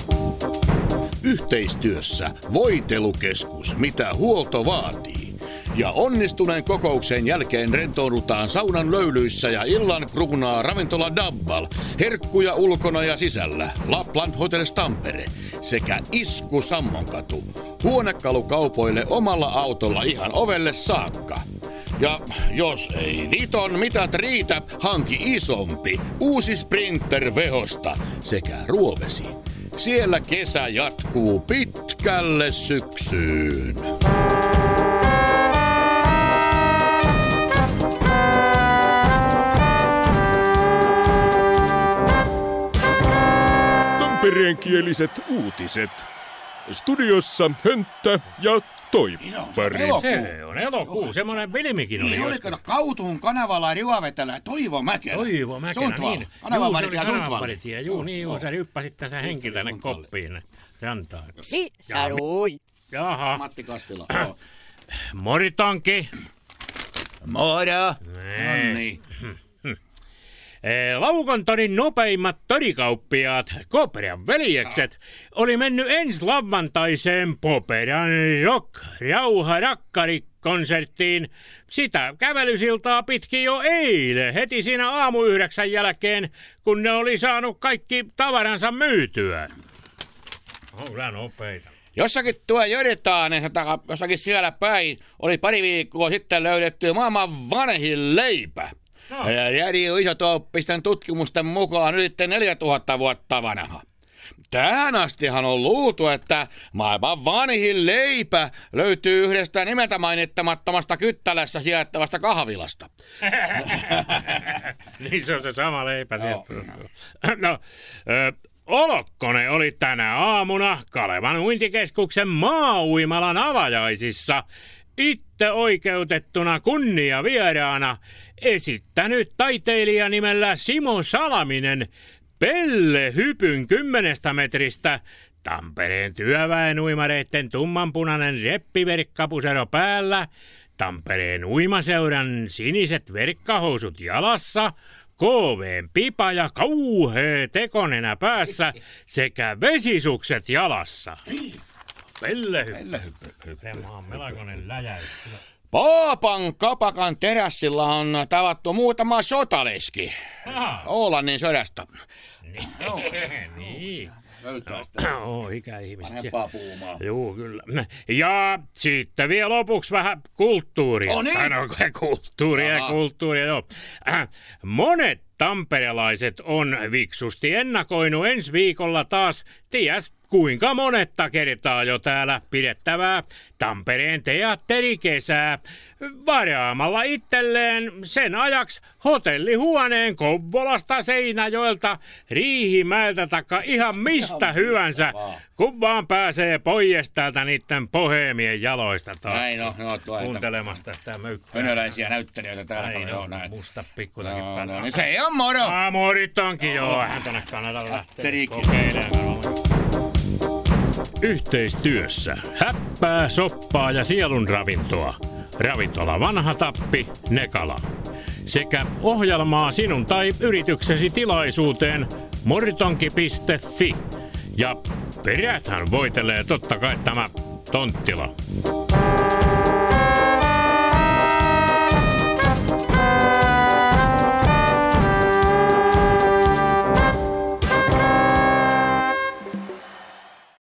Yhteistyössä Voitelukeskus, mitä huolto vaatii. Ja onnistuneen kokouksen jälkeen rentoudutaan saunan löylyissä ja illan kruunaa ravintola Dabbal, herkkuja ulkona ja sisällä, Lapland Hotels Tampere sekä Isku Sammonkatu. Huonekalukaupoille omalla autolla ihan ovelle saakka. Ja jos ei Viton mitat riitä, hanki isompi, uusi Sprinter Vehosta sekä Ruovesi. Siellä kesä jatkuu pitkälle syksyyn. Tampereenkieliset uutiset. Studiossa Hönttä ja Toivari. Se on elokuu, semmoinen filmikin oli. Niin oli, kato, Kautuun kanavalla Rivavetelä Toivo Mäkelä. Toivo Mäkelä, niin. Kanavanvartija Juu, sä ryppäsit tässä henkin tänne koppiin rantaan. Sarui. Jaha. Matti Kassila. Moritonki. Moro. Nonni. Laukontorin nopeimmat torikauppiaat, Koperan veljekset, oli mennyt ensi lauantaiseen Poperan Rauha-rakkari-konserttiin. Sitä kävelysiltaa pitkin jo eilen, heti siinä aamu 9 jälkeen, kun ne oli saanut kaikki tavaransa myytyä. On nopeita. Jossakin tuo Jöritaanensa jossakin siellä päin oli pari viikkoa sitten löydetty maailman vanhin leipä. No. Radio-isotooppisten tutkimusten mukaan yli 4000 vuotta vanha. Tähän astihan on luultu, että maailman vanhin leipä löytyy yhdestä nimeltä mainittamattomasta Kyttälässä sijaitsevasta kahvilasta. Niin se on se sama leipä. Olokkonen oli tänä aamuna Kalevan uintikeskuksen maauimalan avajaisissa itse oikeutettuna kunniavieraana esittänyt taiteilija nimellä Simo Salaminen pellehypyn 10 metristä, Tampereen työväen uimareitten tummanpunainen reppiverkkapusero päällä, Tampereen uimaseuran siniset verkkahousut jalassa, KV:n pipa ja kauhea tekonenä päässä sekä vesisukset jalassa. Pellehyppy. Tämä on melkoinen läjäys. Paapan kapakan terassilla on tavattu muutama sotaleski. Oolannin sodasta. Niin. Löytää sitä. Ikäihmisiä. Vanhempaa puumaa. Joo, kyllä. Ja sitten vielä lopuksi vähän kulttuuria. Oh, niin? Kulttuuria, joo. Monet tamperelaiset on viksusti ennakoinut ensi viikolla taas, ties kuinka monetta kertaa jo täällä pidettävää Tampereen teatterikesää, varaamalla itselleen sen ajaksi hotellihuoneen Kouvolasta, Seinäjoelta, Riihimäeltä taikka ihan mistä hyvänsä, kun vaan pääsee pois täältä niitten poheemien jaloista taas. Näin on, kuuntelemasta sitä möykkää. Hönöläisiä näyttelijöitä täällä. Näin. Musta pikkutakit päällä. Niin se on moro. Morit onkin joo, hän tänne Kanadalle lähtee kokeilemaan. Yhteistyössä häppää, soppaa ja sielun ravintoa. Ravintola Vanha Tappi, Nekala. Sekä ohjelmaa sinun tai yrityksesi tilaisuuteen moritonki.fi. Ja peräthän voitelee totta kai tämä Tonttila.